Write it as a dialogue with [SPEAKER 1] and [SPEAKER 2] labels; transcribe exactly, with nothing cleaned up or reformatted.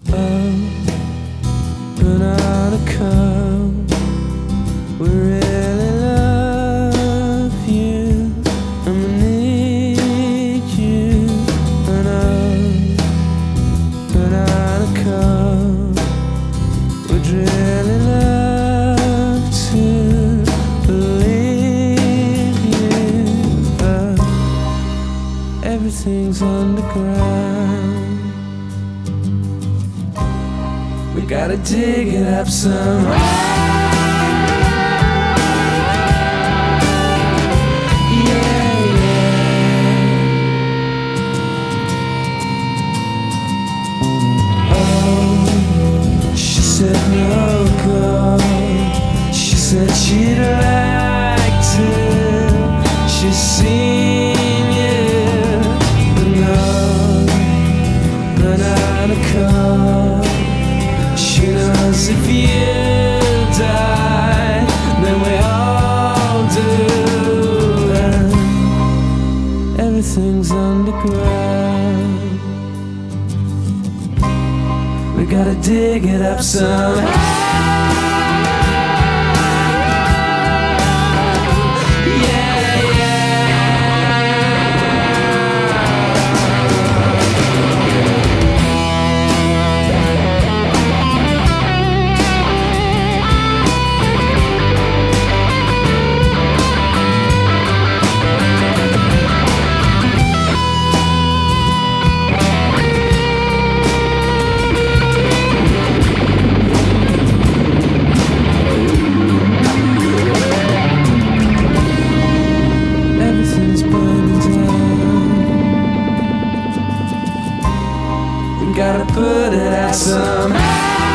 [SPEAKER 1] Banana come, we really love you, and we need you. Banana, banana come, we'd really love to believe you, but everything's underground. We gotta dig it up somehow. Yeah, yeah. Oh, she said no go. She said she'd like to. She's seen you, but no, banana come. She knows if you die, then we all do, and everything's underground. We gotta dig it up somehow. Gotta put it out somehow.